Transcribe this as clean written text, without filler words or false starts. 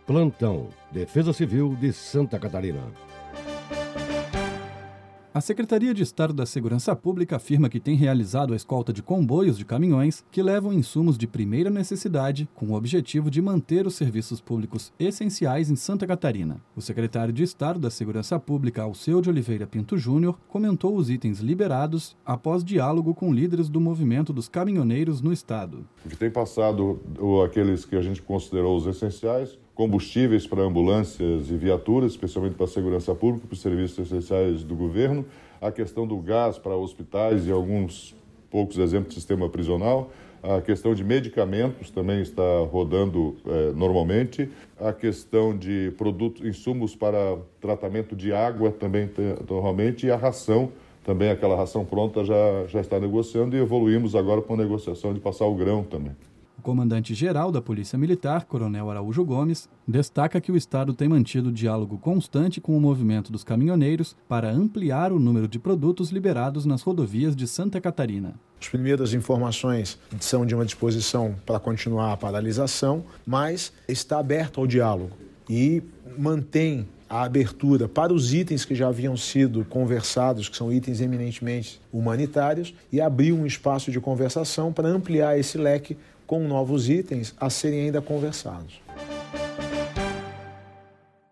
Plantão Defesa Civil de Santa Catarina. A Secretaria de Estado da Segurança Pública afirma que tem realizado a escolta de comboios de caminhões que levam insumos de primeira necessidade com o objetivo de manter os serviços públicos essenciais em Santa Catarina. O secretário de Estado da Segurança Pública, Alceu de Oliveira Pinto Júnior, comentou os itens liberados após diálogo com líderes do movimento dos caminhoneiros no estado. O que tem passado aqueles que a gente considerou os essenciais, combustíveis para ambulâncias e viaturas, especialmente para a segurança pública, para os serviços essenciais do governo, a questão do gás para hospitais e alguns poucos exemplos do sistema prisional, a questão de medicamentos também está rodando normalmente, a questão de produtos, insumos para tratamento de água também normalmente, e a ração, também aquela ração pronta já está negociando, e evoluímos agora com a negociação de passar o grão também. O comandante-geral da Polícia Militar, Coronel Araújo Gomes, destaca que o Estado tem mantido diálogo constante com o movimento dos caminhoneiros para ampliar o número de produtos liberados nas rodovias de Santa Catarina. As primeiras informações são de uma disposição para continuar a paralisação, mas está aberto ao diálogo e mantém a abertura para os itens que já haviam sido conversados, que são itens eminentemente humanitários, e abriu um espaço de conversação para ampliar esse leque com novos itens a serem ainda conversados.